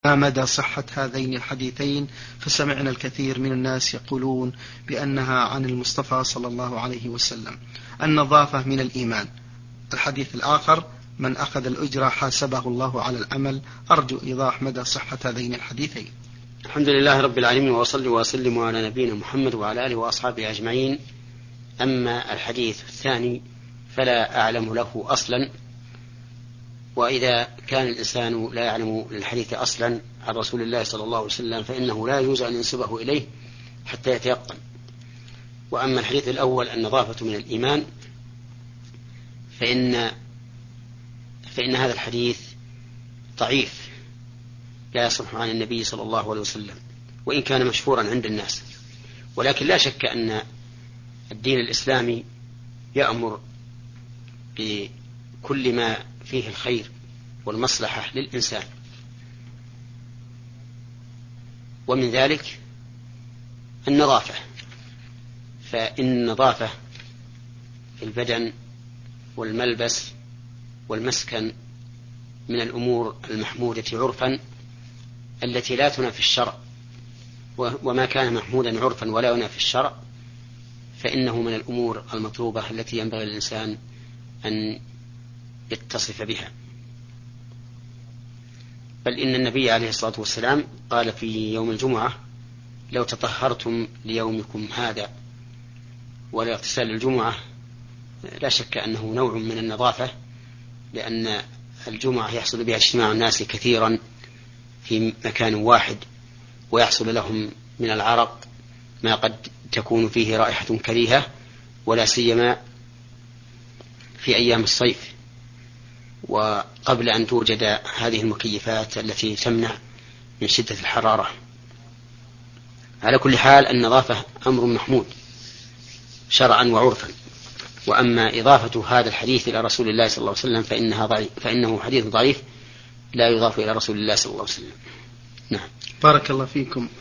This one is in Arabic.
ما مدى صحة هذين الحديثين؟ فسمعنا الكثير من الناس يقولون بأنها عن المصطفى صلى الله عليه وسلم. النظافة من الإيمان. الحديث الآخر: من أخذ الأجرة حاسبه الله على العمل. أرجو إيضاح مدى صحة هذين الحديثين. الحمد لله رب العالمين، وأصلي وأسلم على نبينا محمد وعلى آله وأصحابه أجمعين. أما الحديث الثاني فلا أعلم له أصلا، وإذا كان الإنسان لا يعلم للحديث أصلا عن رسول الله صلى الله عليه وسلم فإنه لا يجوز أن ينسبه إليه حتى يتيقن. وأما الحديث الأول النظافة من الإيمان فإن هذا الحديث ضعيف لا يصح عن النبي صلى الله عليه وسلم، وإن كان مشهورا عند الناس. ولكن لا شك أن الدين الإسلامي يأمر بكل ما فيه الخير والمصلحة للإنسان، ومن ذلك النظافة. فإن النظافة في البدن والملبس والمسكن من الأمور المحمودة عرفا التي لا تنافي الشرع، وما كان محمودا عرفا ولا ينافي الشرع فإنه من الأمور المطلوبة التي ينبغي للإنسان أن يتصف بها. بل إن النبي عليه الصلاة والسلام قال في يوم الجمعة: لو تطهرتم ليومكم هذا. والاغتسال الجمعة لا شك أنه نوع من النظافة، لأن الجمعة يحصل بها اجتماع الناس كثيرا في مكان واحد، ويحصل لهم من العرق ما قد تكون فيه رائحة كريهة، ولا سيما في أيام الصيف وقبل أن توجد هذه المكيفات التي تمنع من شدة الحرارة. على كل حال النظافة أمر محمود شرعا وعرفا. وأما إضافة هذا الحديث إلى رسول الله صلى الله عليه وسلم فإنه حديث ضعيف لا يضاف إلى رسول الله صلى الله عليه وسلم. نعم. بارك الله فيكم.